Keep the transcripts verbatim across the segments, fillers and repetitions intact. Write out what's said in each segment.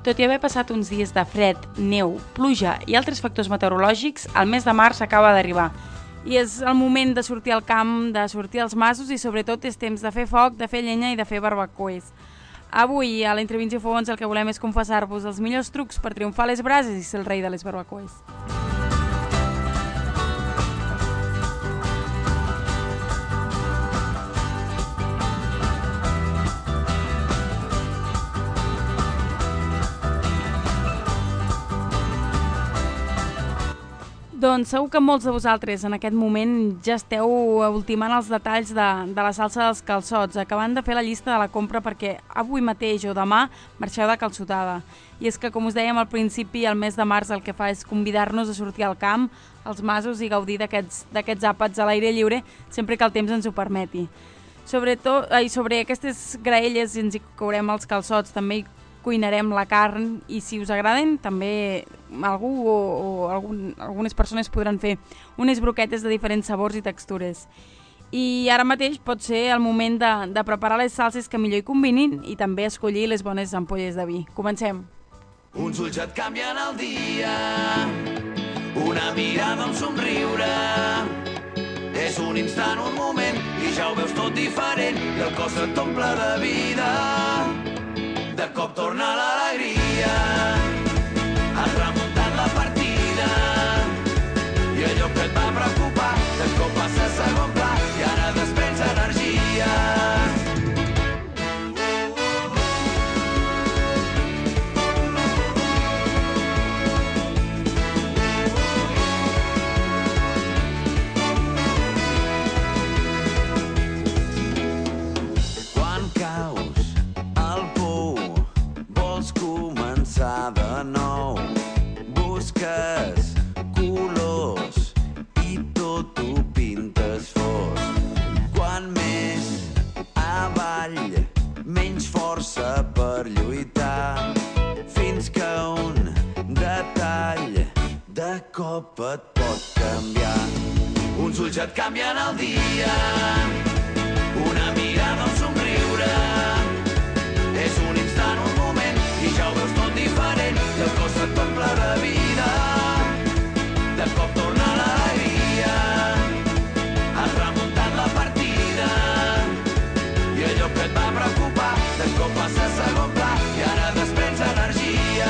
Tot i haver passat uns dies de fred, neu, pluja i altres factors meteorològics, el mes de març acaba d'arribar. I és el moment de sortir al camp, de sortir als masos i sobretot és temps de fer foc, de fer llenya i de fer barbacoes. Avui, a l'Entre Vins i Fogons, el que volem és confessar-vos els millors trucs per triomfar a les brases i ser el rei de les barbacoes. Doncs segur que molts de vosaltres en aquest moment ja esteu ultimant els detalls de, de la salsa dels calçots, acabant de fer la llista de la compra perquè avui mateix o demà marxeu de calçotada. I és que, com us dèiem al principi, el mes de març el que fa és convidar-nos a sortir al camp, als masos i gaudir d'aquests d'aquests àpats a l'aire lliure sempre que el temps ens ho permeti. Sobretot, eh, sobre aquestes graelles ens hi courem els calçots, també hi cuinarem la carn i si us agraden també algú o, o algun, algunes persones podran fer unes broquetes de diferents sabors i textures. I ara mateix pot ser el moment de, de preparar les salses que millor hi combinin i també escollir les bones ampolles de vi. Comencem! Uns ulls et canvien el dia, una mirada, un somriure. És un instant, un moment, i ja ho veus tot diferent, i el cos et omple de vida. De cop torna l'alegria, has remuntat la partida, i allò que et va preocupar, de cop passa a segon pla, i ara desprens energia. Quan caus al pou, vols començar de nou, busques colors i tot ho pintes fosc. Quan més avall, menys força per lluitar, fins que un detall de cop et pot canviar. Uns ulls et canvien el dia, una mirada, un somriure. És un instant, un moment, i ja ho veus tot diferent, i el cos et omple de vida. De cop torna l'alegria, has remuntat la partida, i allò que et va preocupar, de cop passa a segon pla, i ara desprens energia.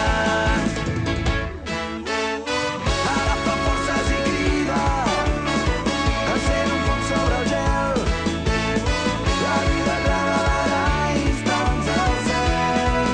Agafa forces i crida, encén un foc sobre el gel, la vida et regalarà instants al cel.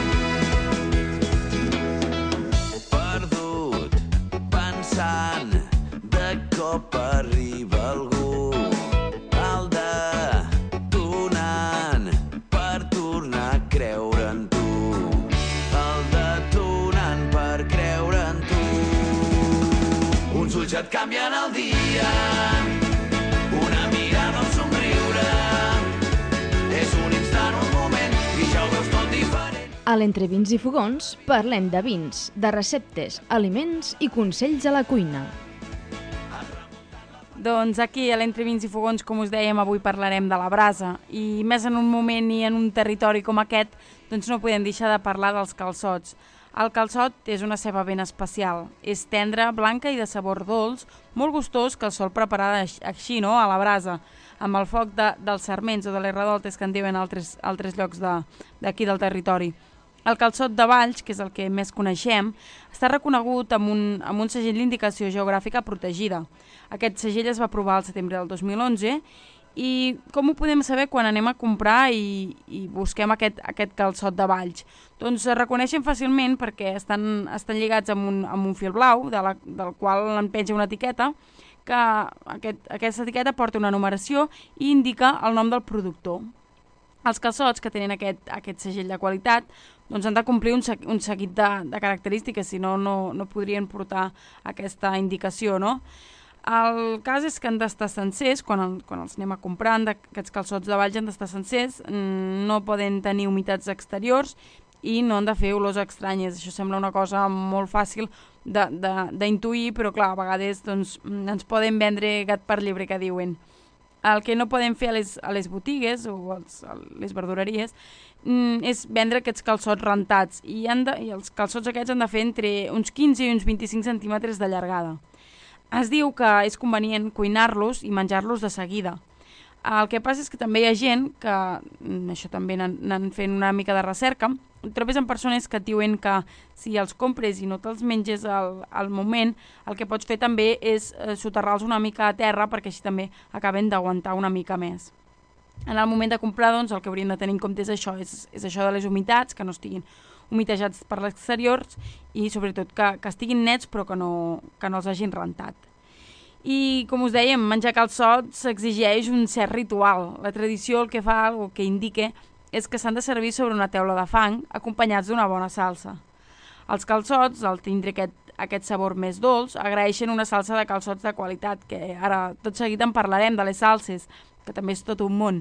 Perdut, pensant, de cop arriba algú, el detonant per tornar a creure en tu. El detonant per creure en tu. Uns ulls et canvien el dia, una mirada, un somriure. És un instant, un moment, i ja ho veus tot diferent. A l'Entre Vins i Fogons parlem de vins, de receptes, aliments i consells a la cuina. Doncs aquí a l'Entre Vins i Fogons, com us dèiem, avui parlarem de la brasa i més en un moment i en un territori com aquest, doncs no podem deixar de parlar dels calçots. El calçot és una ceba ben especial, és tendra, blanca i de sabor dolç, molt gustós que el sol preparar així, no?, a la brasa, amb el foc de, dels sarments o de les redoltes que en diuen altres, altres llocs d'aquí de, del territori. El calçot de Valls, que és el que més coneixem, està reconegut amb un, amb un segell d'indicació geogràfica protegida. Aquest segell es va aprovar al setembre del dos mil onze i com ho podem saber quan anem a comprar i, i busquem aquest, aquest calçot de Valls? Doncs es reconeixen fàcilment perquè estan, estan lligats amb un, amb un fil blau, de la, del qual en penja una etiqueta, que aquest, aquesta etiqueta porta una numeració i indica el nom del productor. Els calçots que tenen aquest, aquest segell de qualitat doncs han de complir un, un seguit de, de característiques, si no, no, no podrien portar aquesta indicació, no? El cas és que han d'estar sencers, quan, el, quan els anem a comprar, aquests calçots de Valls han d'estar sencers, no poden tenir humitats exteriors i no han de fer olors estranyes. Això sembla una cosa molt fàcil d'intuir, però clar, a vegades doncs, ens poden vendre gat per llebre, que diuen. El que no podem fer a les, a les botigues o als, a les verdureries mm, és vendre aquests calçots rentats i, han de, i els calçots aquests han de fer entre uns quinze i uns vint-i-cinc centímetres de llargada. Es diu que és convenient cuinar-los i menjar-los de seguida. El que passa és que també hi ha gent que, això també n'han fet una mica de recerca, trobes en persones que et diuen que si els compres i no te'ls menges al, al moment, el que pots fer també és eh, soterrar-los una mica a terra perquè així també acaben d'aguantar una mica més. En el moment de comprar, doncs, el que hauríem de tenir en compte és això, és, és això de les humitats, que no estiguin humitejats per l'exterior i sobretot que, que estiguin nets però que no, que no els hagin rentat. I, com us dèiem, menjar calçots s'exigeix un cert ritual. La tradició el que fa, el que indica, és que s'han de servir sobre una teula de fang acompanyats d'una bona salsa. Els calçots, al tindre aquest, aquest sabor més dolç, agraeixen una salsa de calçots de qualitat, que ara tot seguit en parlarem de les salses, que també és tot un món.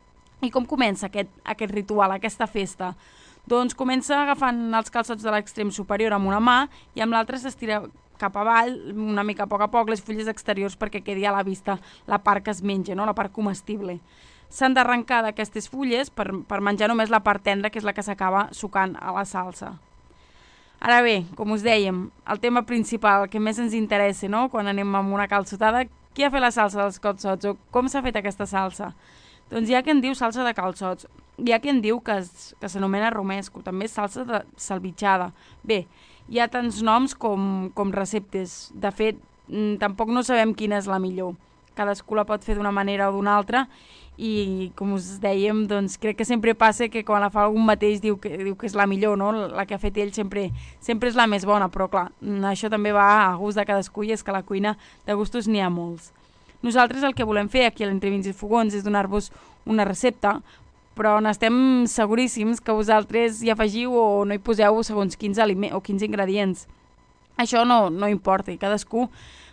I com comença aquest, aquest ritual, aquesta festa? Doncs comença agafant els calçots de l'extrem superior amb una mà i amb l'altra s'estira cap avall, una mica a poc a poc, les fulles exteriors perquè quedi a la vista la part que es menja, no? La part comestible. S'han d'arrencar d'aquestes fulles per, per menjar només la part tendra, que és la que s'acaba sucant a la salsa. Ara bé, com us dèiem, el tema principal, que més ens interessa, no? Quan anem amb una calçotada, qui ha fet la salsa dels calçots o com s'ha fet aquesta salsa? Doncs hi ha qui en diu salsa de calçots, hi ha qui en diu que s'anomena romesco, també és salsa de salvitxada. Bé, hi ha tants noms com, com receptes. De fet, tampoc no sabem quina és la millor. Cadascú la pot fer d'una manera o d'una altra i, com us dèiem, doncs, crec que sempre passa que quan la fa algun mateix diu que, diu que és la millor, no? La que ha fet ell sempre, sempre és la més bona, però clar, això també va a gust de cadascú i és que a la cuina de gustos n'hi ha molts. Nosaltres el que volem fer aquí a l'Entre Vins i Fogons és donar-vos una recepta, però n'estem seguríssims que vosaltres hi afegiu o no hi poseu segons quins aliments o quins ingredients. Això no, no importa, i cadascú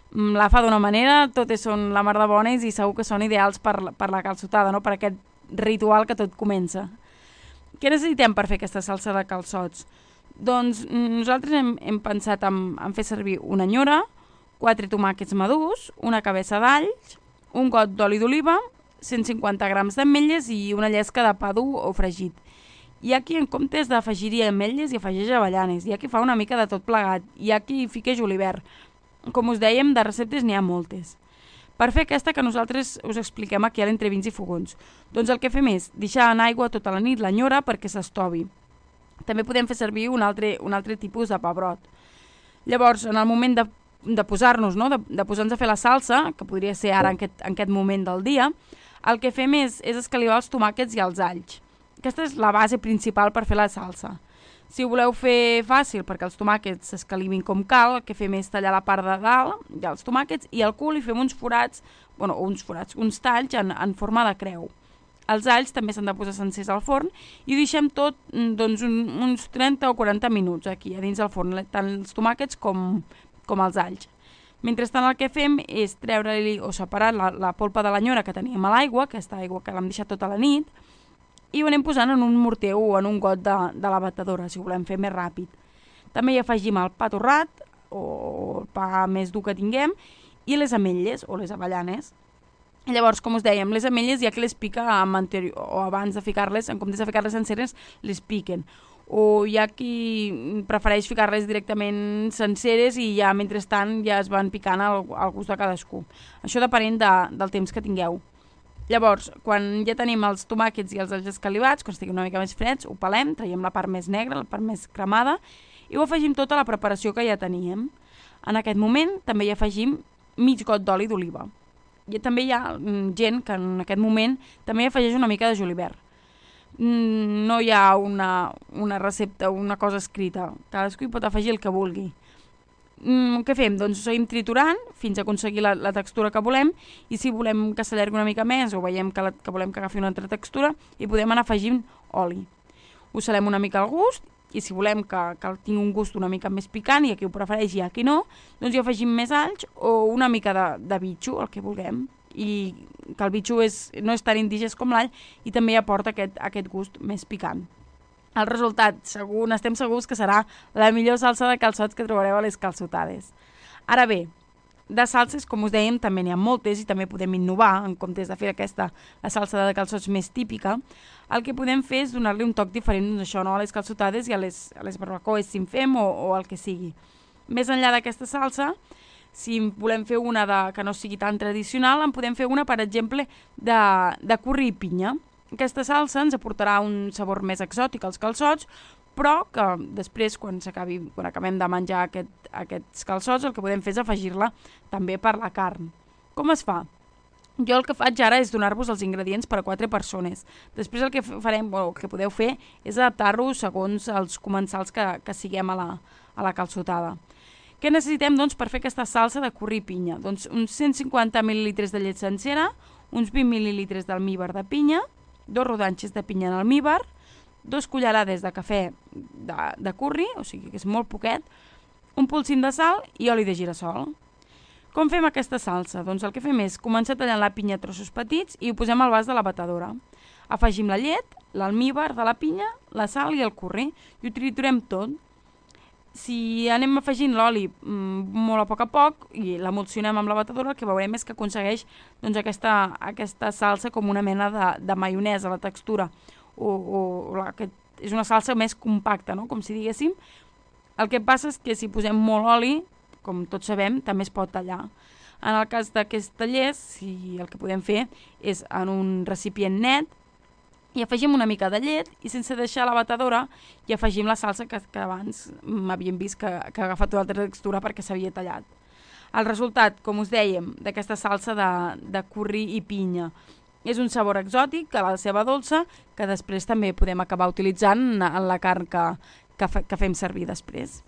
la fa d'una manera, totes són la mar de bones i segur que són ideals per, per la calçotada, no? Per aquest ritual que tot comença. Què necessitem per fer aquesta salsa de calçots? Doncs nosaltres hem, hem pensat en, en fer servir una nyora, quatre tomàquets madurs, una cabeça d'alls, un got d'oli d'oliva, cent cinquanta grams d'ametlles i una llesca de pa dur o fregit. Hi ha qui en comptes d'afegir-hi ametlles i afegeix avellanes, hi ha qui fa una mica de tot plegat, hi ha qui fica julivert. Com us dèiem, de receptes n'hi ha moltes. Per fer aquesta que nosaltres us expliquem aquí a l'Entre Vins i Fogons, doncs el que fem és deixar en aigua tota la nit la nyora perquè s'estovi. També podem fer servir un altre, un altre tipus de pebrot. Llavors, en el moment de, de posar-nos, no? de, de posar-nos a fer la salsa, que podria ser ara en aquest, en aquest moment del dia, el que fem és, és escalivar els tomàquets i els alls. Aquesta és la base principal per fer la salsa. Si ho voleu fer fàcil perquè els tomàquets s'escalivin com cal, el que fem és tallar la part de dalt dels tomàquets i al cul hi fem uns forats, bueno, uns forats, uns talls en, en forma de creu. Els alls també s'han de posar sencers al forn i ho deixem tot doncs, un, uns trenta o quaranta minuts aquí a dins del forn, tant els tomàquets com, com els alls. Mentrestant el que fem és treure-li o separar la, la polpa de la nyora que teníem a l'aigua, aquesta aigua que l'hem deixat tota la nit, i ho anem posant en un morter o en un got de, de la batedora, si ho volem fer més ràpid. També hi afegim el pa torrat, o el pa més dur que tinguem, i les ametlles o les avellanes. Llavors, com us dèiem, les ametlles hi ha qui les pica amb anterior, o abans de ficar-les, en comptes de ficar-les senceres, les piquen. O hi ha qui prefereix ficar-les directament senceres i ja, mentrestant, ja es van picant al, al gust de cadascú. Això depenent de, del temps que tingueu. Llavors, quan ja tenim els tomàquets i els alls escalivats, quan estiguin una mica més freds, ho pelem, traiem la part més negra, la part més cremada, i ho afegim tota la preparació que ja teníem. En aquest moment també hi afegim mig got d'oli d'oliva. I també hi ha gent que en aquest moment també hi afegeix una mica de julivert. No hi ha una, una recepta o una cosa escrita, cadascú hi pot afegir el que vulgui. Mm, què fem? Doncs ho seguim triturant fins a aconseguir la, la textura que volem i si volem que s'allargui una mica més o veiem que, la, que volem que agafi una altra textura hi podem anar afegint oli. Ho salem una mica al gust i si volem que, que tingui un gust una mica més picant i a qui ho prefereix i a qui no, doncs hi afegim més alls o una mica de, de bitxo, el que vulguem, i que el bitxo és, no és tan indigest com l'all i també aporta aquest, aquest gust més picant. El resultat, segur, n'estem segurs que serà la millor salsa de calçots que trobareu a les calçotades. Ara bé, de salses, com us dèiem, també n'hi ha moltes i també podem innovar, en comptes de fer aquesta, la salsa de calçots més típica. El que podem fer és donar-li un toc diferent, doncs això, no? A les calçotades i a les, a les barbacoes, si en fem, o, o el que sigui. Més enllà d'aquesta salsa, si volem fer una de, que no sigui tan tradicional, en podem fer una, per exemple, de, de curri i pinya. Aquesta salsa ens aportarà un sabor més exòtic als calçots, però que després, quan, s'acabi, quan acabem de menjar aquest, aquests calçots, el que podem fer és afegir-la també per la carn. Com es fa? Jo el que faig ara és donar-vos els ingredients per a quatre persones. Després el que farem, o el que podeu fer, és adaptar-los segons els comensals que, que siguem a la, a la calçotada. Què necessitem, doncs, per fer aquesta salsa de curri i pinya? Doncs uns cent cinquanta mil·lilitres de llet sencera, uns vint mil·lilitres d'almívar de pinya, dos rodanxes de pinya en almívar, dos cullerades de cafè de, de curri, o sigui que és molt poquet, un polsim de sal i oli de girassol. Com fem aquesta salsa? Doncs el que fem és començar tallant la pinya a trossos petits i ho posem al vas de la batedora. Afegim la llet, l'almívar de la pinya, la sal i el curri i ho triturem tot. Si anem afegint l'oli mmm, molt a poc a poc i l'emulsionem amb la batedora, el que veurem és que aconsegueix doncs, aquesta, aquesta salsa com una mena de, de maionesa, la textura. O, o la, que és una salsa més compacta, no? Com si diguéssim. El que passa és que si posem molt oli, com tots sabem, també es pot tallar. En el cas d'aquests tallers, si el que podem fer és en un recipient net, i afegim una mica de llet i sense deixar la batedora i afegim la salsa que, que abans m'havíem vist que, que ha agafat una altra textura perquè s'havia tallat. El resultat, com us dèiem, d'aquesta salsa de, de curri i pinya és un sabor exòtic, que la seva dolça, que després també podem acabar utilitzant en la carn que, que, que fem servir després.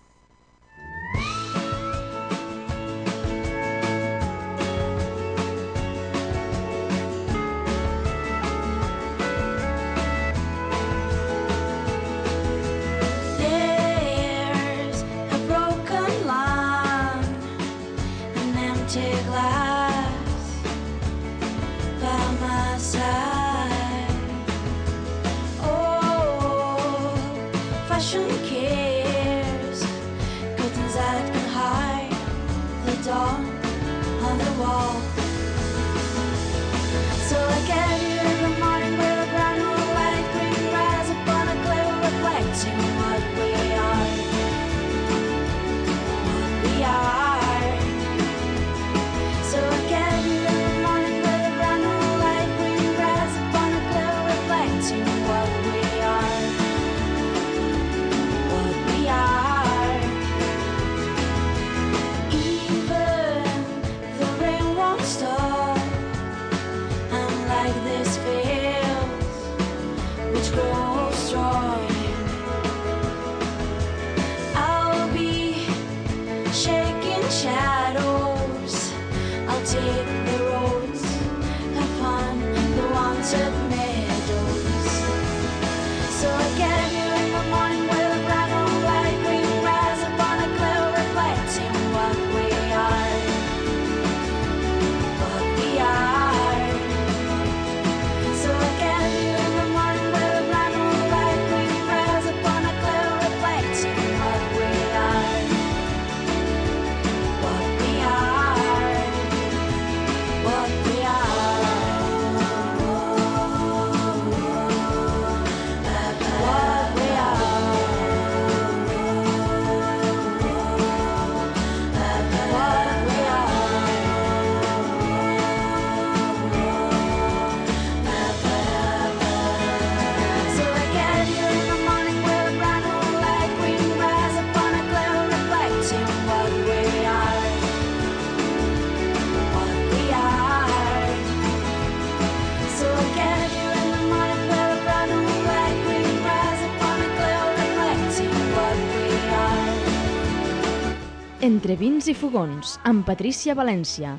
Entre vins i fogons, amb Patrícia València.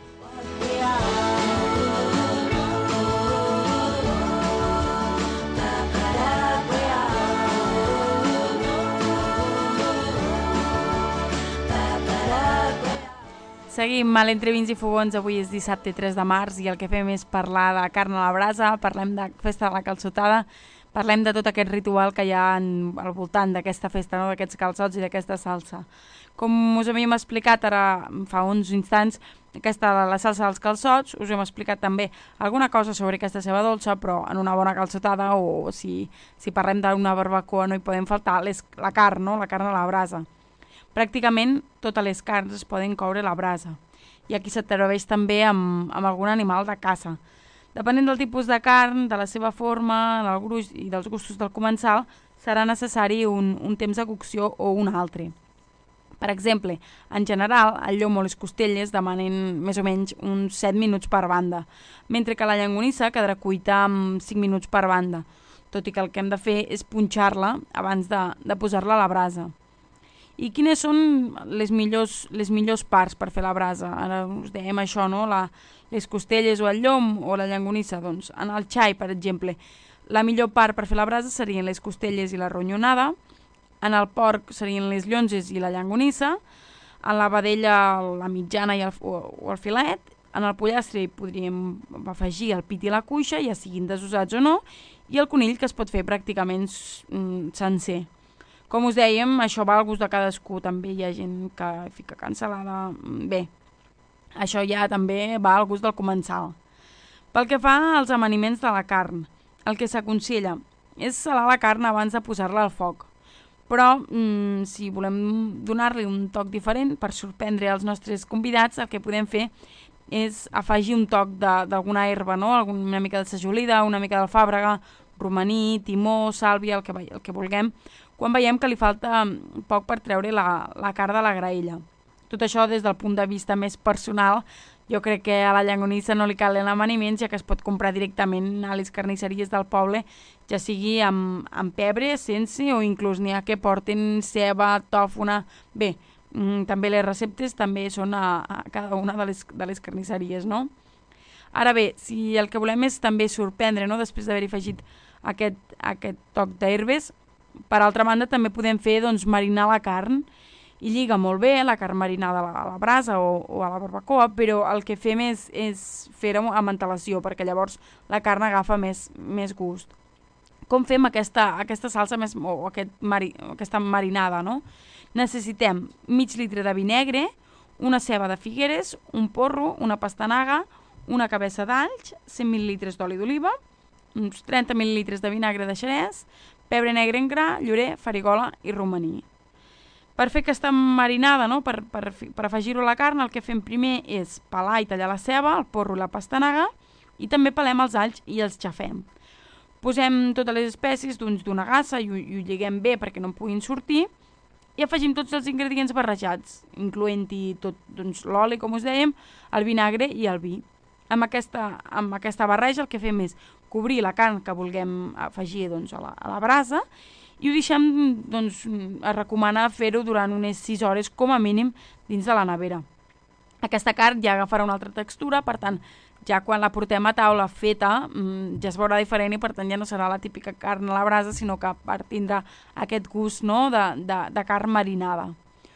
Seguim a l'Entre vins i fogons. Avui és dissabte tres de març i el que fem és parlar de carn a la brasa, parlem de festa de la calçotada, parlem de tot aquest ritual que hi ha en, al voltant d'aquesta festa, no? D'aquests calçots i d'aquesta salsa. Com us havíem explicat ara fa uns instants, aquesta la salsa dels calçots, us hem explicat també alguna cosa sobre aquesta ceba dolça, però en una bona calçotada, o si, si parlem d'una barbacoa no hi podem faltar les, la carn, no? La carn a la brasa. Pràcticament totes les carns es poden coure a la brasa, i aquí s'atreveix també amb, amb algun animal de caça. Depenent del tipus de carn, de la seva forma, del gruix i dels gustos del comensal, serà necessari un, un temps de cocció o un altre. Per exemple, en general, el llom o les costelles demanen més o menys uns set minuts per banda, mentre que la llonganissa quedarà cuita amb cinc minuts per banda, tot i que el que hem de fer és punxar-la abans de, de posar-la a la brasa. I quines són les millors, les millors parts per fer la brasa? Ara us dèiem això, no? La, les costelles o el llom o la llonganissa. Doncs en el xai, per exemple, la millor part per fer la brasa serien les costelles i la ronyonada, en el porc serien les llonzes i la llonganissa, en la vedella la mitjana i el, o, o el filet, en el pollastre hi podríem afegir el pit i la cuixa, ja siguin desusats o no, i el conill, que es pot fer pràcticament sencer. Com us dèiem, això va al gust de cadascú, també hi ha gent que fica cansalada. Bé, això ja també va al gust del comensal. Pel que fa als amaniments de la carn, el que s'aconsella és salar la carn abans de posar-la al foc. Però mmm, si volem donar-li un toc diferent per sorprendre els nostres convidats, el que podem fer és afegir un toc d'alguna herba, no? Una mica de sajolida, una mica d'alfàbrega, romaní, timó, sàlvia, el que, el que vulguem, quan veiem que li falta poc per treure la, la carn de la graella. Tot això des del punt de vista més personal, jo crec que a la llonganissa no li calen amaniments, ja que es pot comprar directament a les carnisseries del poble, ja sigui amb, amb pebre, sense, o inclús n'hi ha que porten ceba, tòfona. Bé, mm, també les receptes també són a, a cada una de les, de les carnisseries, no? Ara bé, si el que volem és també sorprendre, no?, després d'haver-hi afegit aquest, aquest toc d'herbes, per altra banda també podem fer, doncs, marinar la carn, i lliga molt bé la carn marinada a la, a la brasa o, o a la barbacoa, però el que fem és, és fer-ho amb antelació, perquè llavors la carn agafa més, més gust. Com fem aquesta, aquesta salsa més, o aquest mari, aquesta marinada, no? Necessitem mig litre de vi negre, una ceba de figueres, un porro, una pastanaga, una cabeça d'alls, cent mil·lilitres d'oli d'oliva, uns trenta mil·lilitres de vinagre de xerès, pebre negre en gra, llorer, farigola i romaní. Per fer aquesta marinada, no? per, per, per afegir-ho a la carn, el que fem primer és pelar i tallar la ceba, el porro i la pastanaga, i també pelem els alls i els xafem. Posem totes les espècies d'una gassa i ho, i ho lliguem bé perquè no en puguin sortir, i afegim tots els ingredients barrejats, incloent-hi tot, doncs, l'oli, com us dèiem, el vinagre i el vi. Amb aquesta, amb aquesta barreja el que fem és cobrir la carn que vulguem afegir, doncs, a, la, a la brasa, i ho deixem, doncs, a recomanar fer-ho durant unes sis hores com a mínim dins de la nevera. Aquesta carn ja agafarà una altra textura, per tant, ja quan la portem a taula feta ja es veurà diferent i per tant ja no serà la típica carn a la brasa, sinó que tindrà aquest gust, no?, de, de, de carn marinada.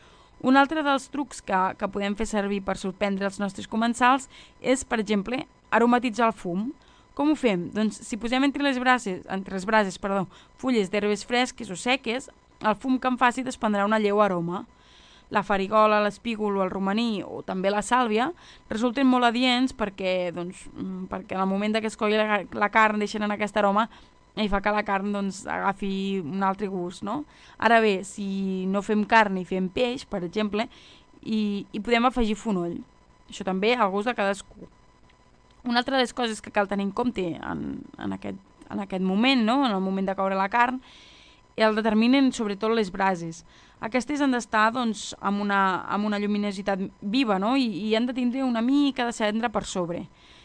Un altre dels trucs que, que podem fer servir per sorprendre els nostres comensals és, per exemple, aromatitzar el fum. Com ho fem? Doncs si posem entre les brases, entre les brases perdó, fulles d'herbes fresques o seques, el fum que en faci desprendrà una lleu aroma. La farigola, l'espígol o el romaní o també la sàlvia resulten molt adients perquè, doncs, perquè en el moment que es colli la, la carn deixen en aquest aroma i fa que la carn, doncs, agafi un altre gust, no? Ara bé, si no fem carn i fem peix, per exemple, i, i podem afegir fonoll. Això també al gust de cadascú. Una altra de les coses que cal tenir en compte en, en, aquest, en aquest moment, no?, en el moment de coure la carn, el determinen sobretot les brases. Aquestes han d'estar, doncs, amb una, amb una lluminositat viva, no?, i, i han de tindre una mica de cendra per sobre.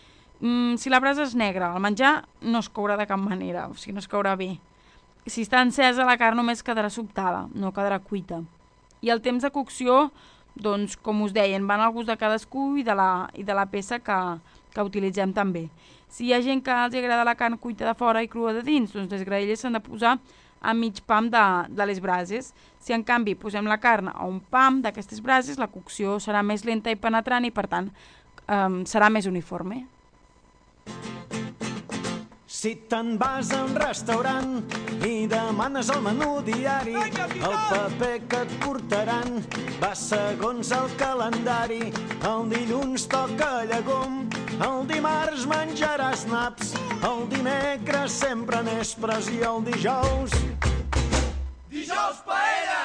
Mm, si la brasa és negra, el menjar no es courà de cap manera, o sigui, no es courà bé. Si està encesa, la carn només quedarà sobtada, no quedarà cuita. I el temps de cocció, doncs, com us deien, van al gust de cadascú i de la, i de la peça que, que utilitzem també. Si hi ha gent que els agrada la carn cuita de fora i crua de dins, doncs les graelles s'han de posar a mig pam de, de les brases. Si en canvi posem la carn a un pam d'aquestes brases, la cocció serà més lenta i penetrant i per tant eh, serà més uniforme. Si te'n vas a un restaurant i demanes el menú diari, el paper que et portaran va segons el calendari. El dilluns toca llegum, el dimarts menjaràs naps, el dimecres sempre nespres i el dijous... Dijous paella!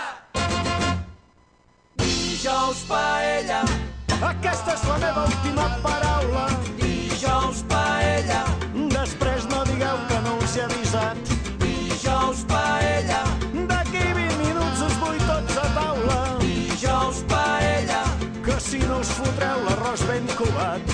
Dijous paella! Aquesta és la meva última paraula. Dijous paella! Després no digueu que no us he avisat. Dijous paella! D'aquí vint minuts us vull tots a taula. Dijous paella! Que si no us fotreu l'arròs ben covat.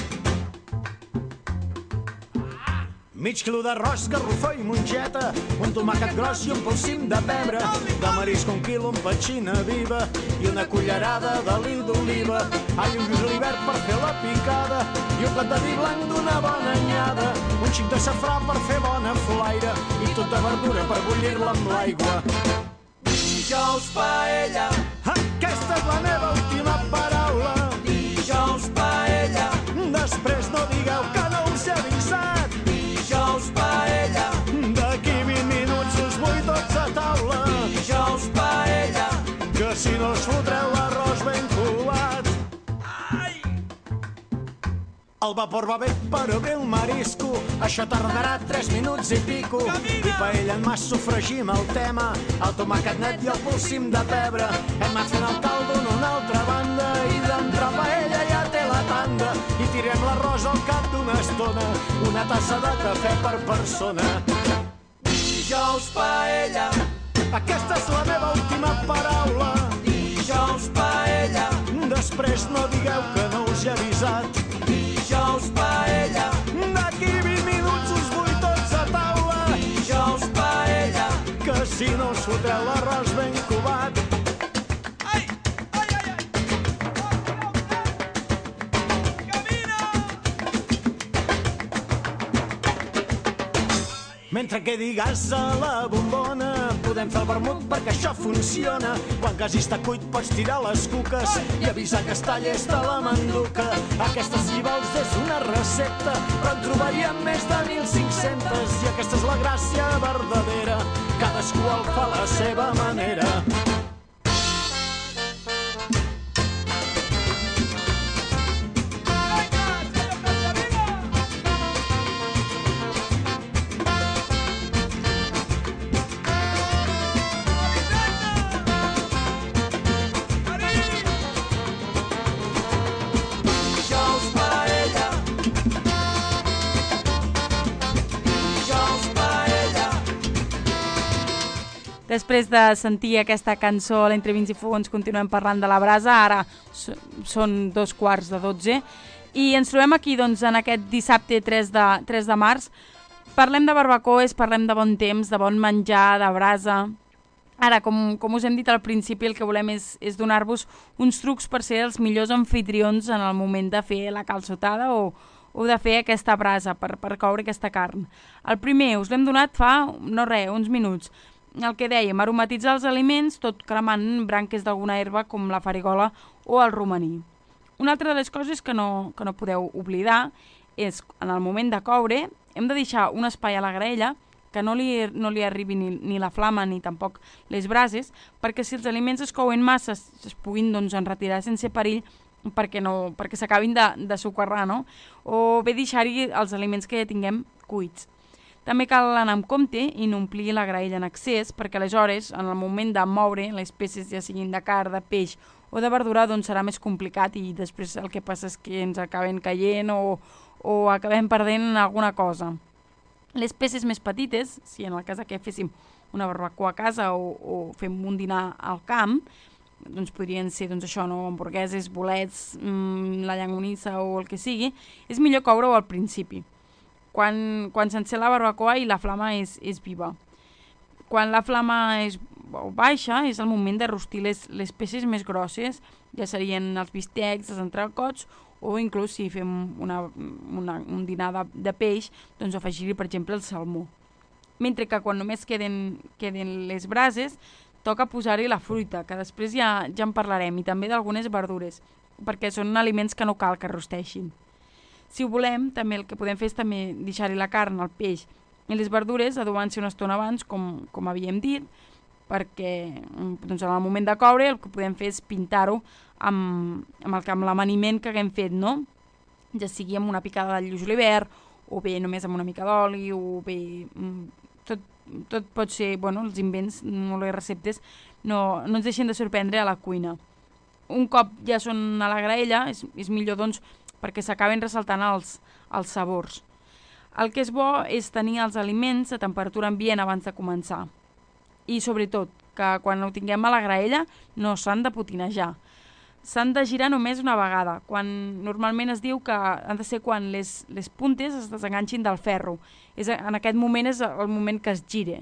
Mig quilo d'arròs, garrofó i mongeta, un tomàquet gros i un polsim de pebre, de marisc un quilo, un petxina viva i una cullerada d'oli d'oliva, all i julivert per fer la picada i un plat de vi blanc d'una bona anyada, un xic de safrà per fer bona flaire i tota verdura per bullir-la amb l'aigua. Dijous paella! Aquesta és la meva última paraula. Dijous paella! Després no digueu que no us he avisat. Dijous paella! D'aquí vint minuts us vull tots a taula. Dijous paella! Que si no us fotreu l'arròs ben covat. Ai! El vapor va bé, però bé el marisco. Això tardarà tres minuts i pico. I paella en mas sofregim el tema, el tomàquet net i el polsim de pebre. Hem anat fent el caldo en una altra banda i d'entre paella ja té la tanda. I tirem l'arròs al cap d'una estona, una tassa de cafè per persona. Dijous paella! Aquesta és la meva última paraula. Dijous paella! Després no digueu que no us he avisat. Dijous paella! D'aquí vint minuts us vull tots a taula. Dijous paella! Que si no us fotreu l'arròs ben covat. Ai! Ai, ai, ai! Camina! Mentre quedi gas a la bombona, podem fer el vermut perquè això funciona. Quan quasi està cuit pots tirar les cuques i avisar que està llesta la manduca. Aquesta, si vols, és una recepta, però en trobaríem més de mil cinc-centes. I aquesta és la gràcia verdadera, cadascú el fa a la seva manera. Després de sentir aquesta cançó, a l'Entre Vins i Fogons continuem parlant de la brasa, ara són dos quarts de dotze, i ens trobem aquí doncs, en aquest dissabte tres de març. Parlem de barbacoes, parlem de bon temps, de bon menjar, de brasa. Ara, com, com us hem dit al principi, el que volem és, és donar-vos uns trucs per ser els millors anfitrions en el moment de fer la calçotada o, o de fer aquesta brasa, per, per coure aquesta carn. El primer us l'hem donat fa, no res, uns minuts. El que dèiem, aromatitzar els aliments tot cremant branques d'alguna herba com la farigola o el romaní. Una altra de les coses que no, que no podeu oblidar és, en el moment de coure, hem de deixar un espai a la graella que no li, no li arribi ni, ni la flama ni tampoc les brases, perquè si els aliments es couen massa es, es puguin doncs, enretirar sense perill perquè, no, perquè s'acabin de, de socarrar, no? O bé deixar-hi els aliments que ja tinguem cuits. També cal anar amb compte i no omplir la graella en excés, perquè aleshores, en el moment de moure les peces, ja siguin de carn, de peix o de verdura, doncs serà més complicat i després el que passa és que ens acaben caient o, o acabem perdent alguna cosa. Les peces més petites, si en el cas que féssim una barbacoa a casa o, o fem un dinar al camp, doncs podrien ser doncs, això, no? Hamburgueses, bolets, mmm, la llangonissa o el que sigui, és millor coure-ho al principi. Quan, quan s'encén la barbacoa i la flama és, és viva. Quan la flama és baixa és el moment de rostir les, les peces més grosses, ja serien els bistecs, els entrecots o inclús si fem una, una, un dinar de, de peix, doncs afegir-hi per exemple el salmó. Mentre que quan només queden, queden les brases toca posar-hi la fruita, que després ja, ja en parlarem, i també d'algunes verdures, perquè són aliments que no cal que rosteixin. Si ho volem, també el que podem fer és també deixar-hi la carn, el peix I les verdures adobant-se una estona abans, com, com havíem dit, perquè doncs, en el moment de coure el que podem fer és pintar-ho amb, amb, el, amb l'amaniment que haguem fet, no? Ja sigui amb una picada d'all i julivert, o bé només amb una mica d'oli, o bé... Tot, tot pot ser, bueno, els invents, no les receptes, no, no ens deixen de sorprendre a la cuina. Un cop ja són a la graella, és, és millor doncs perquè s'acaben ressaltant els, els sabors. El que és bo és tenir els aliments a temperatura ambient abans de començar. I sobretot, que quan ho tinguem a la graella no s'han de potinejar. S'han de girar només una vegada, quan normalment es diu que han de ser quan les, les puntes es desenganxin del ferro. És, en aquest moment és el moment que es gire.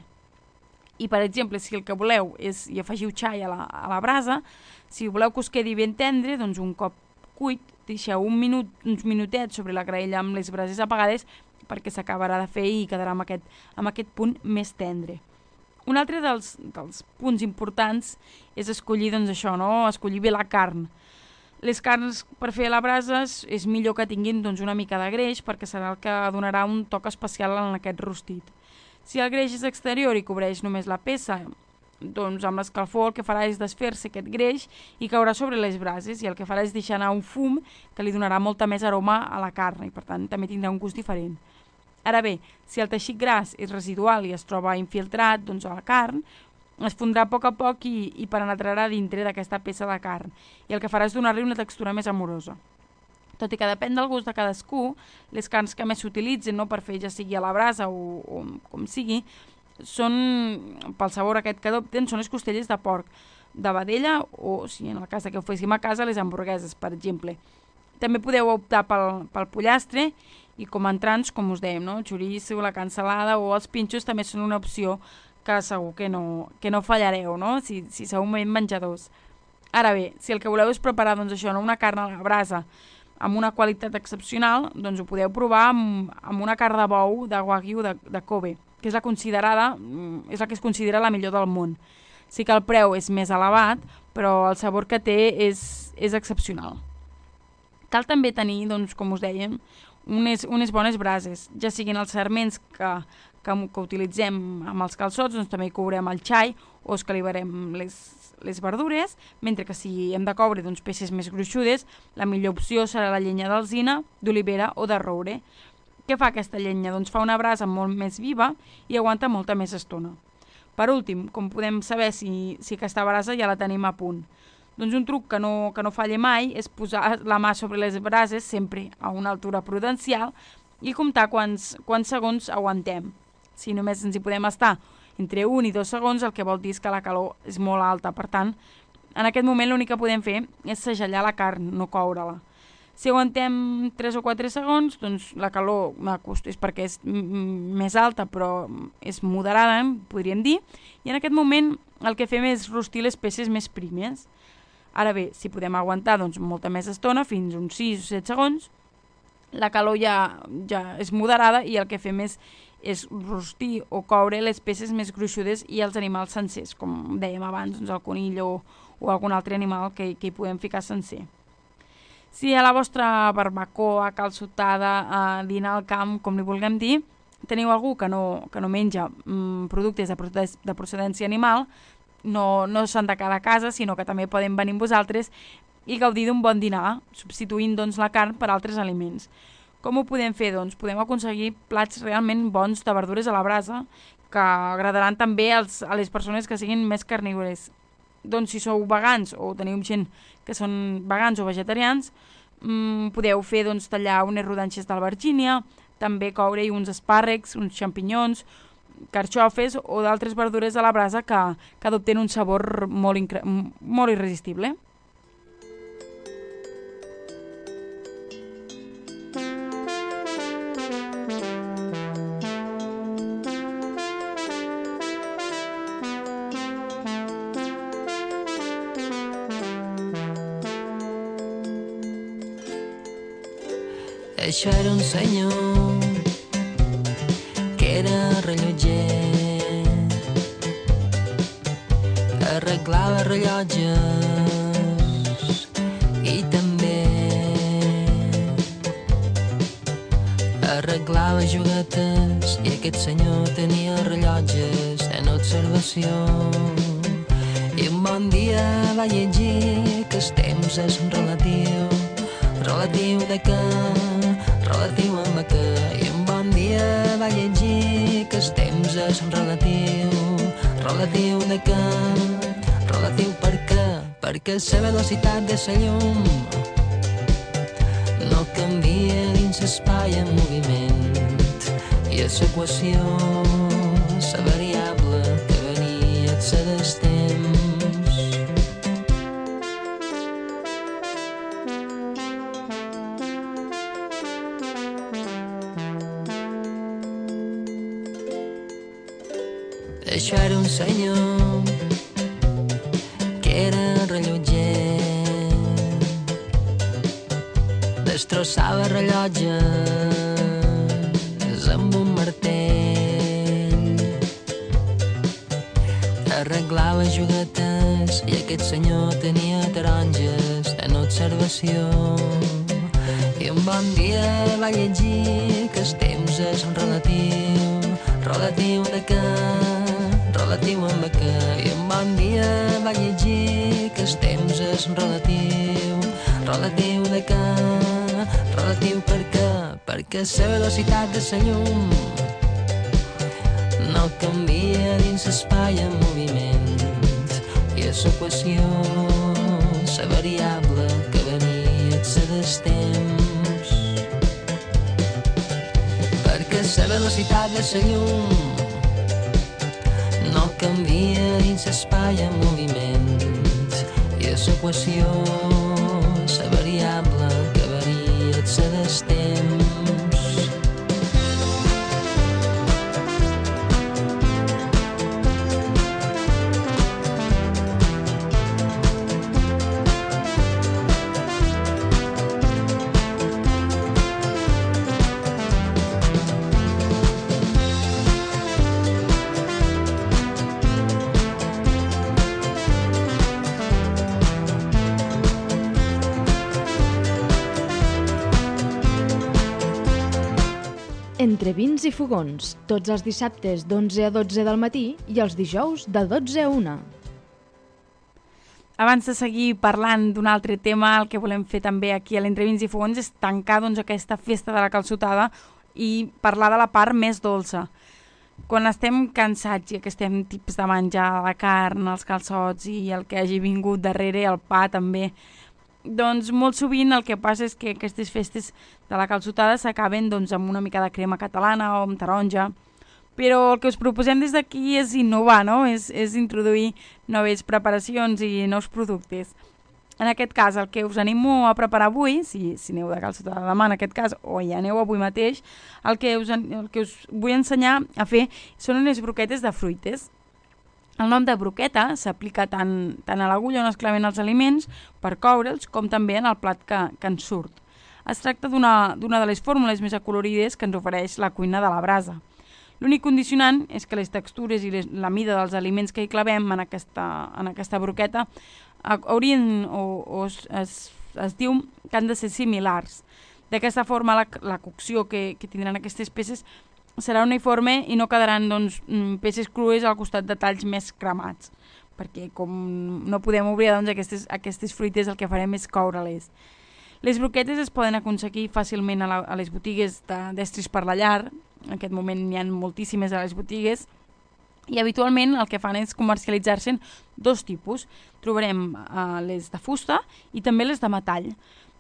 I, per exemple, si el que voleu és i afegiu xai a la, a la brasa, si voleu que us quedi ben tendre, doncs un cop cuit, deixeu un minut, uns minutets sobre la graella amb les brases apagades perquè s'acabarà de fer i quedarà amb aquest, amb aquest punt més tendre. Un altre dels, dels punts importants és escollir, doncs això, no? Escollir bé la carn. Les carns per fer a la brasa és millor que tinguin doncs, una mica de greix perquè serà el que donarà un toc especial en aquest rostit. Si el greix és exterior i cobreix només la peça, doncs amb l'escalfor el que farà és desfer-se aquest greix i caurà sobre les brases i el que farà és deixar anar un fum que li donarà molta més aroma a la carn i per tant també tindrà un gust diferent. Ara bé, si el teixit gras és residual i es troba infiltrat doncs, a la carn, es fondrà a poc a poc i, i penetrarà dintre d'aquesta peça de carn i el que farà és donar-li una textura més amorosa. Tot i que depèn del gust de cadascú, les carns que més s'utilitzen no, per fer ja sigui a la brasa o, o com sigui, són, pel sabor aquest que adopten, són les costelles de porc, de vedella o, si en el cas que ho féssim a casa, les hamburgueses, per exemple. També podeu optar pel, pel pollastre i com a entrants, com us dèiem, no? El xoriço, la cansalada o els pinxos també són una opció que segur que no, que no fallareu, no? Si, si sou ben menjadors. Ara bé, si el que voleu és preparar doncs, això, no? Una carn a la brasa amb una qualitat excepcional, doncs ho podeu provar amb, amb una carn de bou de Wagyu de, de Kobe, que és la, considerada, és la que es considera la millor del món. Sí que el preu és més elevat, però el sabor que té és, és excepcional. Cal també tenir, doncs, com us dèiem, unes, unes bones brases, ja siguin els sarments que, que, que utilitzem amb els calçots, doncs també hi cobrem el xai o escalivarem les, les verdures, mentre que si hem de coure doncs, peces més gruixudes, la millor opció serà la llenya d'alzina, d'olivera o de roure. Què fa aquesta llenya? Doncs fa una brasa molt més viva i aguanta molta més estona. Per últim, com podem saber si, si aquesta brasa ja la tenim a punt? Doncs un truc que no, que no falle mai és posar la mà sobre les brases sempre a una altura prudencial i comptar quants, quants segons aguantem. Si només ens hi podem estar entre un i dos segons, el que vol dir és que la calor és molt alta. Per tant, en aquest moment l'únic que podem fer és segellar la carn, no coure-la. Si aguantem tres o quatre segons, doncs la calor és perquè és més alta, però és moderada, podríem dir, i en aquest moment el que fem és rostir les peces més primes. Ara bé, si podem aguantar doncs, molta més estona, fins uns sis o set segons, la calor ja, ja és moderada i el que fem és, és rostir o coure les peces més gruixudes i els animals sencers, com dèiem abans, doncs, el conill o, o algun altre animal que, que hi podem ficar sencer. Si a la vostra barbacoa, calçotada, a dinar al camp, com li vulguem dir, teniu algú que no, que no menja mm, productes de, de procedència animal, no, no s'han de quedar a casa, sinó que també poden venir amb vosaltres i gaudir d'un bon dinar, substituint doncs, la carn per altres aliments. Com ho podem fer? Doncs podem aconseguir plats realment bons de verdures a la brasa que agradaran també als, a les persones que siguin més carnívores. Doncs si sou vegans o teniu gent que són vegans o vegetarians, mmm, podeu fer doncs, tallar unes rodanxes d'albergínia, també coure-hi uns espàrrecs, uns xampinyons, carxofes o d'altres verdures a la brasa que, que adopten un sabor molt, incre- molt irresistible. Això era un senyor que era rellotger, arreglava rellotges i també arreglava juguetes i aquest senyor tenia rellotges en observació. I un bon dia va llegir que el temps és relatiu, relatiu de què, relatiu amb què. I un bon dia va llegir que el temps és relatiu, relatiu de què, relatiu per què, perquè la velocitat de la llum no canvia dins l'espai en moviment i és l'equació, la variable que venia a ser del temps. Això era un senyor que era rellotger, destrossava rellotges amb un martell, arreglava juguetes i aquest senyor tenia taronges en observació. I un bon dia va llegir que el temps és relatiu, relatiu de què, relatiu amb què. I un bon dia va llegir que el temps és relatiu, relatiu de què, relatiu per què, perquè la velocitat de la llum no canvia dins l'espai en moviment i és l'equació, la variable que venia a ser del temps. Perquè la velocitat de la llum no canvia dins l'espai en moviment i és l'equació, la variable que varia a ser del temps. Entre vins i fogons, tots els dissabtes d'onze a dotze del matí i els dijous de dotze a una. Abans de seguir parlant d'un altre tema, el que volem fer també aquí a l'Entre vins i fogons és tancar doncs, aquesta festa de la calçotada i parlar de la part més dolça. Quan estem cansats i que estem tips de menjar la carn, els calçots i el que hagi vingut darrere, el pa també, doncs molt sovint el que passa és que aquestes festes de la calçotada s'acaben doncs, amb una mica de crema catalana o amb taronja, però el que us proposem des d'aquí és innovar, no? és, és introduir noves preparacions i nous productes. En aquest cas, el que us animo a preparar avui, si, si aneu de calçotada demà en aquest cas, o ja aneu avui mateix, el que us, el que us vull ensenyar a fer són unes broquetes de fruites. El nom de broqueta s'aplica tant, tant a l'agulla on es claven els aliments per coure'ls com també en el plat que, que ens surt. Es tracta d'una de les fórmules més acolorides que ens ofereix la cuina de la brasa. L'únic condicionant és que les textures i les, la mida dels aliments que hi clavem en aquesta, en aquesta broqueta haurien o, o es, es, es diu que han de ser similars. D'aquesta forma la, la cocció que, que tindran aquestes peces serà uniforme i no quedaran doncs, peces crues al costat de talls més cremats, perquè com no podem obrir doncs, aquestes, aquestes fruites el que farem és coure-les. Les broquetes es poden aconseguir fàcilment a, la, a les botigues d'estris per la llar, en aquest moment n'hi ha moltíssimes a les botigues, i habitualment el que fan és comercialitzar-se dos tipus. Trobarem uh, les de fusta i també les de metall.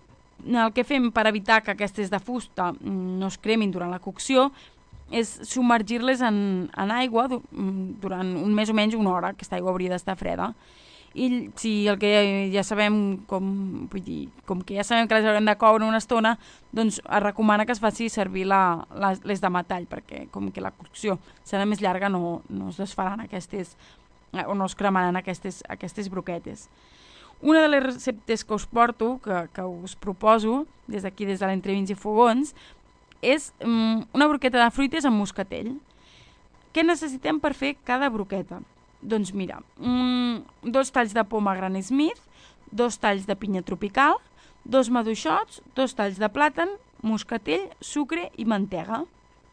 El que fem per evitar que aquestes de fusta no es cremin durant la cocció és submergir-les en, en aigua durant un més o menys una hora. Aquesta aigua hauria d'estar freda. I si el que ja sabem, com, vull dir, com que ja sabem que les haurem de coure una estona, doncs es recomana que es faci servir la, la, les de metall, perquè com que la cocció serà més llarga no, no es desfaran aquestes, o no es cremaran aquestes, aquestes broquetes. Una de les receptes que us porto, que, que us proposo, des d'aquí, des de l'Entre vins i fogons, és um, una broqueta de fruites amb moscatell. Què necessitem per fer cada broqueta? Doncs mira, um, dos talls de poma Granny Smith, dos talls de pinya tropical, dos maduixots, dos talls de plàtan, moscatell, sucre i mantega.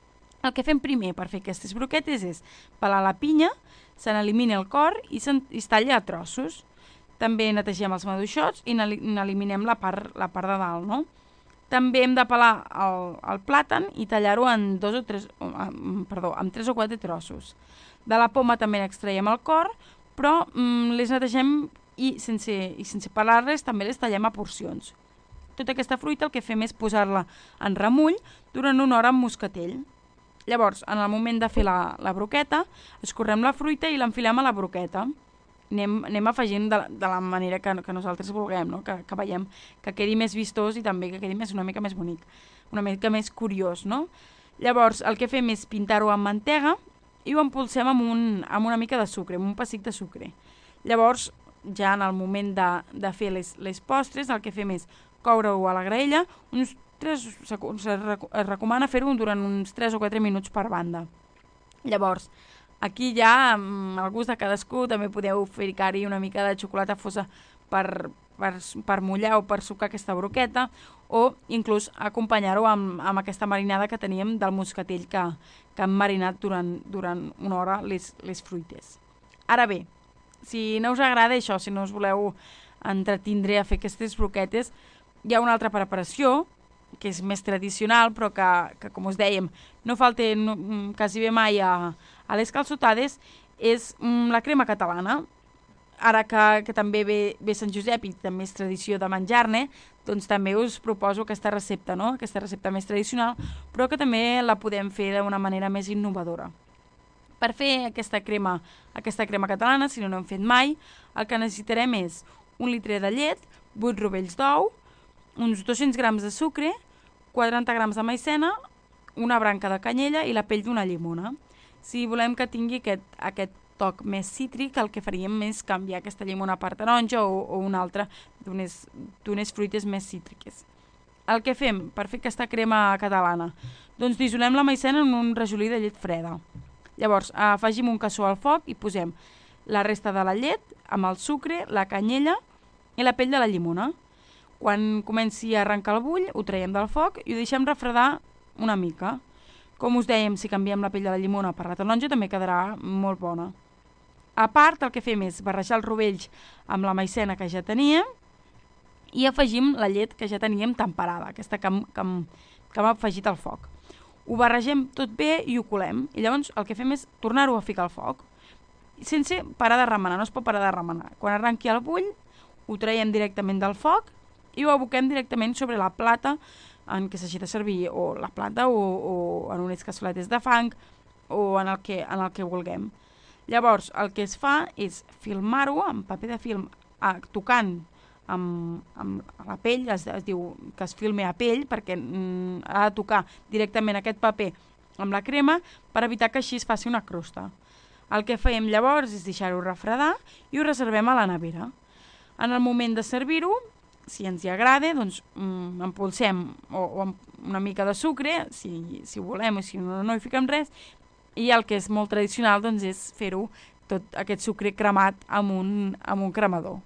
El que fem primer per fer aquestes broquetes és pelar la pinya, se n'elimina el cor i es talla a trossos. També netegem els maduixots i n'eliminem la part, la part de dalt, no? També hem de pelar el, el plàtan i tallar-ho en dos o tres, perdó, en tres o quatre trossos. De la poma també n'extraiem el cor, però mm, les netegem i sense, i sense pelar-les també les tallem a porcions. Tota aquesta fruita el que fem és posar-la en remull durant una hora amb moscatell. Llavors, en el moment de fer la, la broqueta, escorrem la fruita i l'enfilem a la broqueta. Anem, anem afegint de, de la manera que, que nosaltres vulguem, no? que, que veiem que quedi més vistós i també que quedi més, una mica més bonic, una mica més curiós. No? Llavors, el que fem és pintar-ho amb mantega i ho empolsem amb, un, amb una mica de sucre, amb un pessic de sucre. Llavors, ja en el moment de, de fer les, les postres, el que fem és coure-ho a la graella, uns tres segons, es recomana fer-ho durant uns tres o quatre minuts per banda. Llavors, aquí ja, amb el gust de cadascú, també podeu ficar-hi una mica de xocolata fosa per, per, per mullar o per sucar aquesta broqueta, o inclús acompanyar-ho amb, amb aquesta marinada que teníem del moscatell que, que hem marinat durant, durant una hora les, les fruites. Ara bé, si no us agrada això, si no us voleu entretindre a fer aquestes broquetes, hi ha una altra preparació, que és més tradicional, però que, que com us dèiem, no falta no, quasi bé mai a, a les calçotades, és mm, la crema catalana. Ara que, que també ve, ve Sant Josep i també és tradició de menjar-ne, doncs també us proposo aquesta recepta, no? Aquesta recepta més tradicional, però que també la podem fer d'una manera més innovadora. Per fer aquesta crema, aquesta crema catalana, si no n'hem fet mai, el que necessitarem és un litre de llet, vuit rovells d'ou, uns dos-cents grams de sucre, quaranta grams de maicena, una branca de canyella i la pell d'una llimona. Si volem que tingui aquest, aquest toc més cítric, el que faríem és canviar aquesta llimona per taronja o, o una altra d'unes fruites més cítriques. El que fem per fer aquesta crema catalana? Doncs dissolem la maicena en un rajolí de llet freda. Llavors, afegim un cassó al foc i posem la resta de la llet amb el sucre, la canyella i la pell de la llimona. Quan comenci a arrencar el bull, ho traiem del foc i ho deixem refredar una mica. Com us dèiem, si canviem la pell de la llimona per la taronja també quedarà molt bona. A part, el que fem és barrejar els rovells amb la maicena que ja teníem i afegim la llet que ja teníem temperada, aquesta que hem, que hem, que hem afegit al foc. Ho barregem tot bé i ho colem. I llavors el que fem és tornar-ho a ficar al foc, sense parar de remenar, no es pot parar de remenar. Quan arrenqui el bull, ho traiem directament del foc i ho aboquem directament sobre la plata en què s'hagi de servir, o la plata o, o en unes cassoletes de fang o en el que, en el que vulguem. Llavors, el que es fa és filmar-ho amb paper de film, ah, tocant amb, amb la pell, es, es diu que es filmi a pell perquè mm, ha de tocar directament aquest paper amb la crema per evitar que així es faci una crosta. El que fem llavors és deixar-ho refredar i ho reservem a la nevera. En el moment de servir-ho, si ens hi agrada, doncs mm, empolsem o, o una mica de sucre, si, si volem, o si no, no hi fiquem res, i el que és molt tradicional doncs, és fer-ho tot aquest sucre cremat amb un, amb un cremador.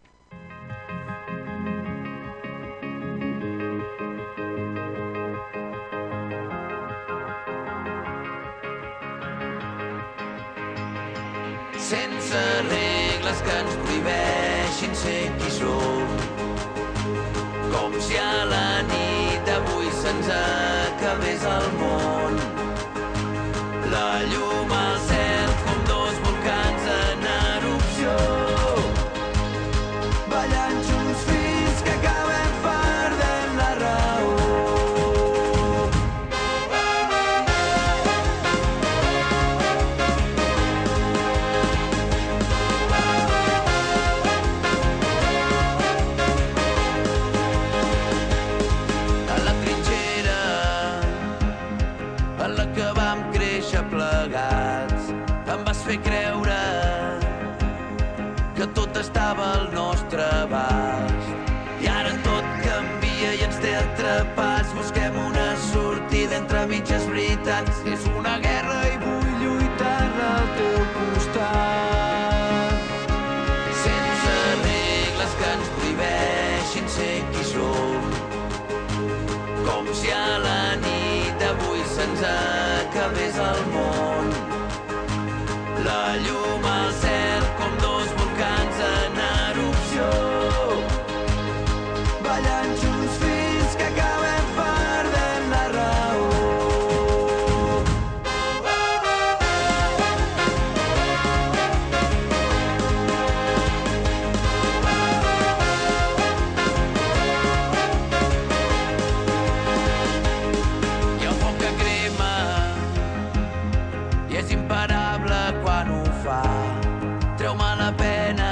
Sense regles que ens prohibeixin ser qui som, com si a la nit d'avui se'ns acabés el món. La llum al cel com dos volcans en erupció, ballant junts fins que acabem perdent la raó. A la trinxera en la que vam créixer plegats, em vas fer creure que tot estava al nostre abast. I ara tot canvia i ens té atrapats. Busquem una sortida entre mitges veritats. És una guerra i vull lluitar al teu costat. Sense regles que ens prohibeixin ser qui som, com si a la nit d'avui se'ns acabés el món. La llum al cel com dos volcans en erupció, ballant junts fins que acabem perdent la raó. I el foc que crema i és imparable quan ho fa. Treu-me la pena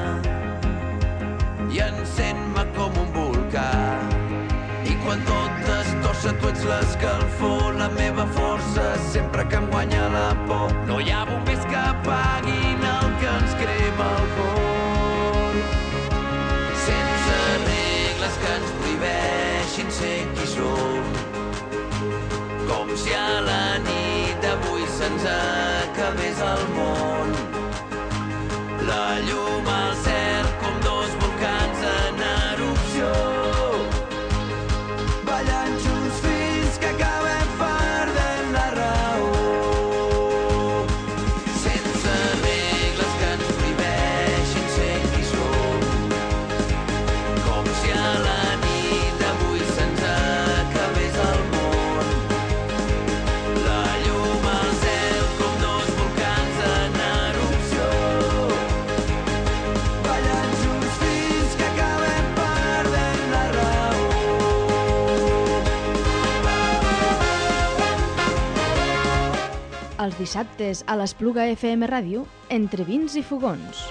i encén-me com un volcà. I quan tot es torça tu ets l'escalfor, la meva força sempre que em guanya la por. No hi ha bombers que apaguin el que ens crema el cor. Sense regles que ens prohibeixin ser qui som, com si a la nit d'avui se'ns acabés el món. La llum al cel com dos volcans en erupció, ballant junts fins que acabem perdent la raó. Sense regles que ens prohibeixin ser qui som, com si a la nit d'avui se'ns acabés el món. La llum al cel com dos volcans en erupció, ballant junts fins que acabem perdent la raó. Els dissabtes a l'Espluga F M Ràdio, entre vins i fogons.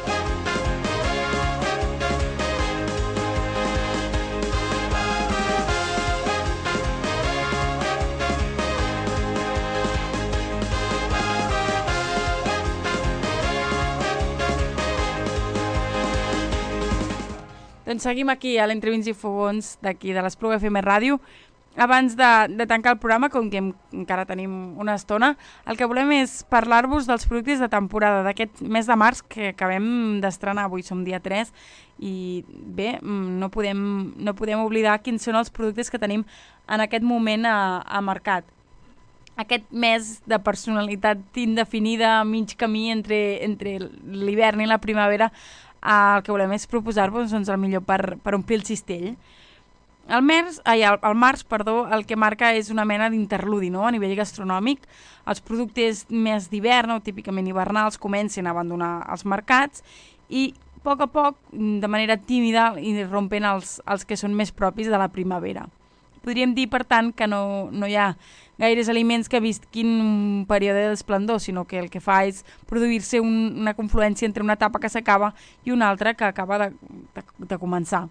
Doncs seguim aquí a l'Entre Vins i Fogons d'aquí de l'Espluga F M Ràdio. Abans de, de tancar el programa, com que hem, encara tenim una estona, el que volem és parlar-vos dels productes de temporada d'aquest mes de març que acabem d'estrenar. Avui som dia tres i bé, no podem, no podem oblidar quins són els productes que tenim en aquest moment a, a mercat. Aquest mes de personalitat indefinida, mig camí entre, entre l'hivern i la primavera, el que volem és proposar-vos doncs, el millor per, per omplir el cistell. El, mers, ai, el, el març perdó, el que marca és una mena d'interludi, no? A nivell gastronòmic. Els productes més d'hivern o típicament hivernals comencen a abandonar els mercats i a poc a poc, de manera tímida, irrompen els, els que són més propis de la primavera. Podríem dir, per tant, que no, no hi ha gaires aliments que visquin un període d'esplendor, sinó que el que fa és produir-se un, una confluència entre una etapa que s'acaba i una altra que acaba de, de, de començar.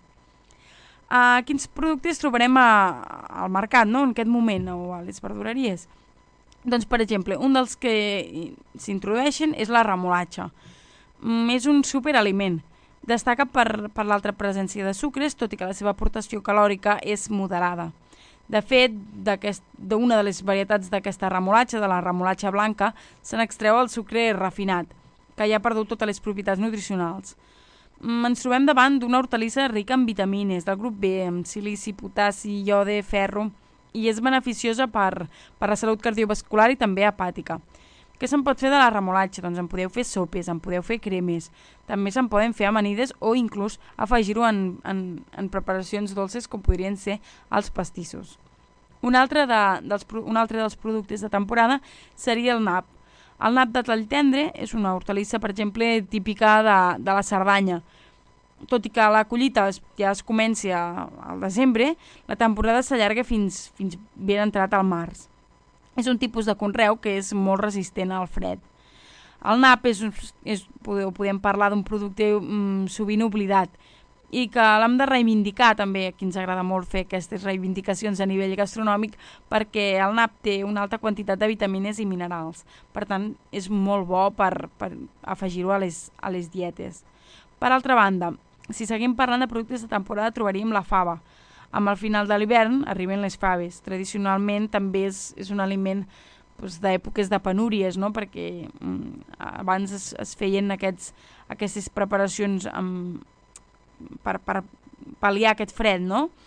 Uh, quins productes trobarem a, al mercat, no?, en aquest moment, o a les verdureries? Doncs, per exemple, un dels que s'introdueixen és la remolatxa. Mm, és un superaliment. Destaca per, per l'alta presència de sucres, tot i que la seva aportació calòrica és moderada. De fet, d'una de les varietats d'aquesta remolatxa, de la remolatxa blanca, se n'extreu el sucre refinat, que ja ha perdut totes les propietats nutricionals. Ens trobem davant d'una hortalissa rica en vitamines del grup B, amb silici, potassi, iode, ferro, i és beneficiosa per, per la salut cardiovascular i també hepàtica. Què se'n pot fer de la remolatxa? Doncs en podeu fer sopes, en podeu fer cremes, també se'n poden fer amanides o inclús afegir-ho en, en, en preparacions dolces com podrien ser els pastissos. Un altre, de, dels, un altre dels productes de temporada seria el nap. El nap de tall tendre és una hortalissa, per exemple, típica de, de la Cerdanya. Tot i que la collita es, ja es comença al desembre, la temporada s'allarga fins, fins ben entrat al març. És un tipus de conreu que és molt resistent al fred. El nap és, és podem parlar d'un producte mm, sovint oblidat i que l'hem de reivindicar també. Aquí ens agrada molt fer aquestes reivindicacions a nivell gastronòmic perquè el nap té una alta quantitat de vitamines i minerals. Per tant, és molt bo per, per afegir-ho a les, a les dietes. Per altra banda, si seguim parlant de productes de temporada, trobaríem la fava. Amb el final de l'hivern arriben les faves. Tradicionalment també és, és un aliment doncs, d'èpoques de penúries, no? Perquè mm, abans es, es feien aquests, aquestes preparacions amb, per, per pal·liar aquest fred, no?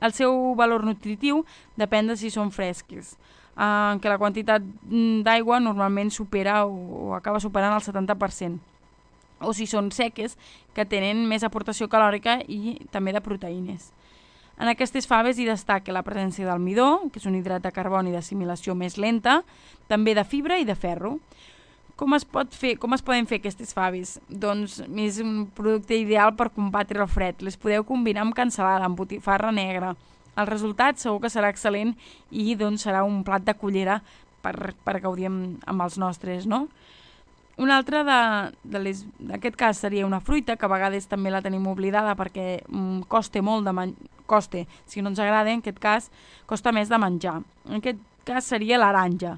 El seu valor nutritiu depèn de si són fresques, en què la quantitat d'aigua normalment supera o acaba superant el setanta per cent, o si són seques, que tenen més aportació calòrica i també de proteïnes. En aquestes faves hi destaca la presència d'almidó, que és un hidrat de carboni d'assimilació més lenta, també de fibra i de ferro. Com es pot fer, com es poden fer aquestes faves? Doncs és un producte ideal per combatre el fred. Les podeu combinar amb cansalada, amb botifarra negra. El resultat segur que serà excel·lent i doncs serà un plat de cullera per, per gaudir amb, amb els nostres, no? Un altre d'aquest cas seria una fruita, que a vegades també la tenim oblidada perquè mm, costa molt de menjar, costa, si no ens agrada, en aquest cas costa més de menjar. En aquest cas seria l'aranja.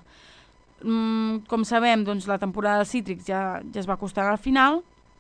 Mm, com sabem, doncs, la temporada de cítrics ja, ja es va acostar al final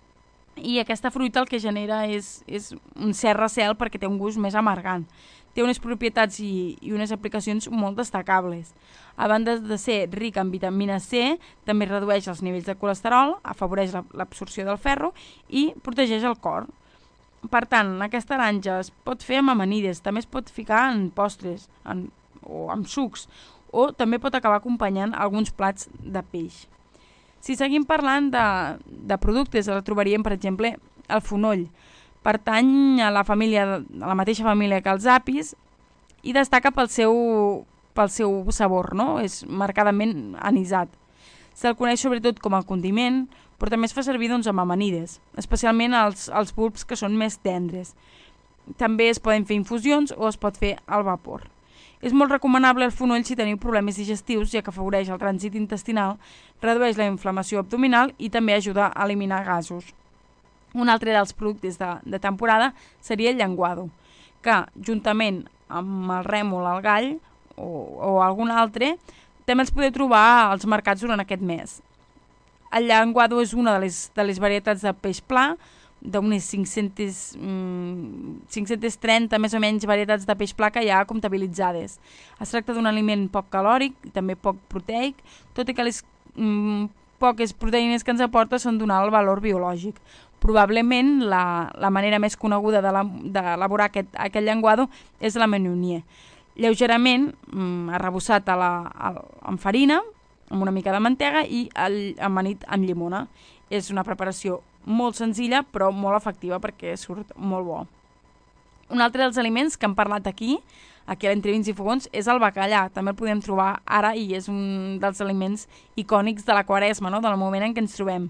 i aquesta fruita el que genera és, és un cert recel perquè té un gust més amargant. Té unes propietats i, i unes aplicacions molt destacables. A banda de ser ric en vitamina C, també redueix els nivells de colesterol, afavoreix l'absorció del ferro i protegeix el cor. Per tant, aquesta aranja es pot fer amb amanides, també es pot ficar en postres en, o amb sucs, o també pot acabar acompanyant alguns plats de peix. Si seguim parlant de, de productes, el trobaríem, per exemple, el fonoll. Pertany a la, família, a la mateixa família que els apis i destaca pel seu, pel seu sabor, no? És marcadament anisat. Se'l coneix sobretot com a condiment, però també es fa servir doncs, amb amanides, especialment els, els bulbs que són més tendres. També es poden fer infusions o es pot fer al vapor. És molt recomanable el fonoll si teniu problemes digestius, ja que afavoreix el trànsit intestinal, redueix la inflamació abdominal i també ajuda a eliminar gasos. Un altre dels productes de, de temporada seria el llenguado, que juntament amb el rèmol, el gall o, o algun altre, també els podeu trobar als mercats durant aquest mes. El llenguado és una de les, de les varietats de peix pla, d'unes cinc-centes, cinc-centes trenta més o menys varietats de peix pla que hi ha comptabilitzades. Es tracta d'un aliment poc calòric i també poc proteic, tot i que les mm, poques proteïnes que ens aporta són donar el valor biològic. Probablement la, la manera més coneguda d'elaborar aquest, aquest llenguado és la menunier. Lleugerament mm, arrebossat a la, a, amb farina, amb una mica de mantega i el, amanit amb llimona. És una preparació molt senzilla però molt efectiva perquè surt molt bo. Un altre dels aliments que hem parlat aquí, aquí a l'Entre Vins i Fogons, és el bacallà. També el podem trobar ara i és un dels aliments icònics de la Quaresma, no? Del moment en què ens trobem.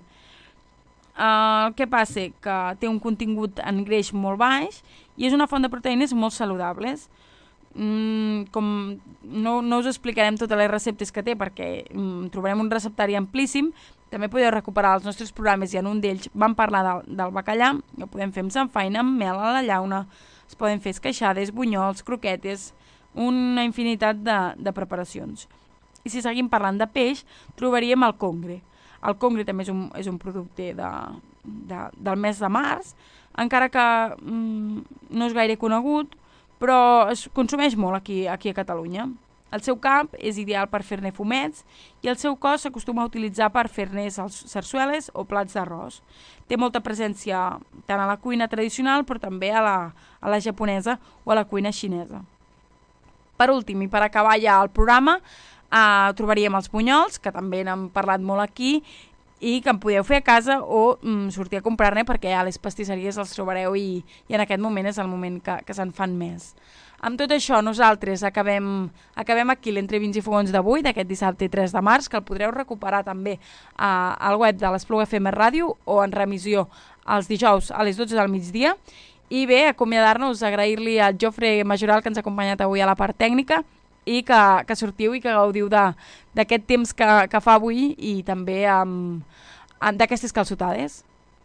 Uh, el que passa que té un contingut en greix molt baix i és una font de proteïnes molt saludables. Mm, com no, no us explicarem totes les receptes que té perquè mm, trobarem un receptari amplíssim. També podeu recuperar els nostres programes i en un d'ells vam parlar del, del bacallà. Ho podem fer amb samfaina, amb mel a la llauna, es poden fer esqueixades, bunyols, croquetes, una infinitat de, de preparacions. I si seguim parlant de peix, trobaríem el congre. El congre també és un, és un producte de, de, del mes de març, encara que mm, no és gaire conegut, però es consumeix molt aquí, aquí a Catalunya. El seu cap és ideal per fer-ne fumets i el seu cos s'acostuma a utilitzar per fer-ne sarsueles o plats d'arròs. Té molta presència tant a la cuina tradicional però també a la, a la japonesa o a la cuina xinesa. Per últim, i per acabar ja el programa, eh, trobaríem els bunyols, que també n'hem parlat molt aquí, i que en podeu fer a casa o mm, sortir a comprar-ne perquè a les pastisseries els trobareu i, i en aquest moment és el moment que, que se'n fan més. Amb tot això, nosaltres acabem, acabem aquí l'Entre Vins i Fogons d'avui, d'aquest dissabte tres de març, que el podreu recuperar també a, al web de l'Espluga F M Ràdio o en remissió els dijous a les dotze del migdia. I bé, acomiadar-nos, agrair-li al Jofre Majoral que ens ha acompanyat avui a la part tècnica i que, que sortiu i que gaudiu d'aquest temps que, que fa avui i també um, d'aquestes calçotades.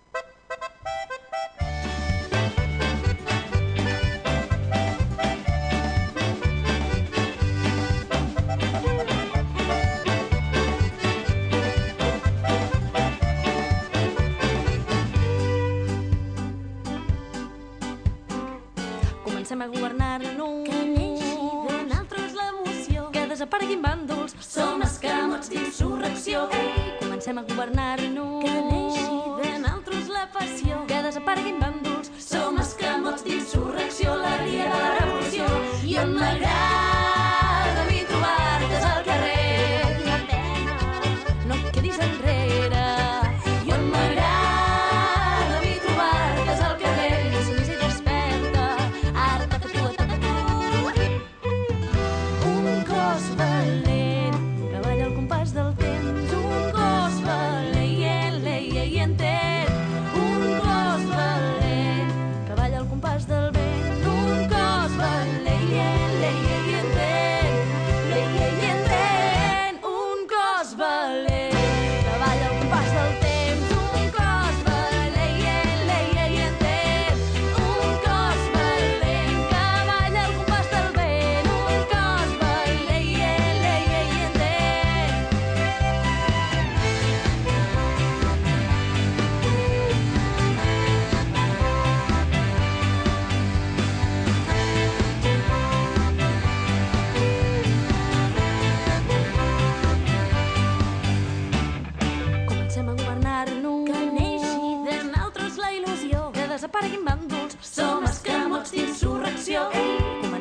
Comencem a governar-nos, que neixi de naltros l'emoció, que desapareguin bàndols, som escamots d'insurrecció. Ei, comencem a governar-nos, que neixi de naltros la passió, que desapareguin bàndols, som escamots d'insurrecció, la via de la revolució.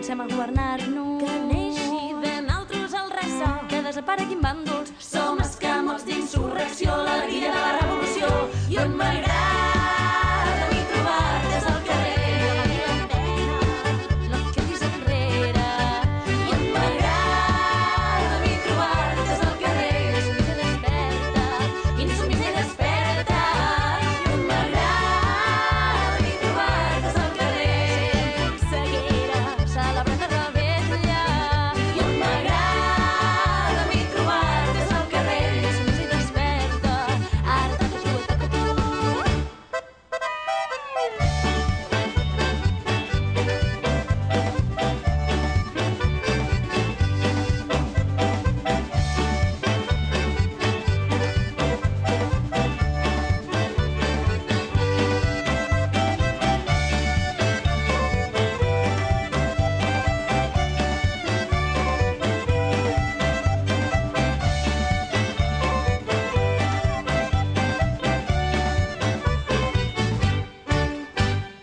comencem a governar-nos. Que neixi de naltros el ressò, que desapareguin bàndols. Som escamots d'insurrecció, l'alegria de la revolució. I on m'agrada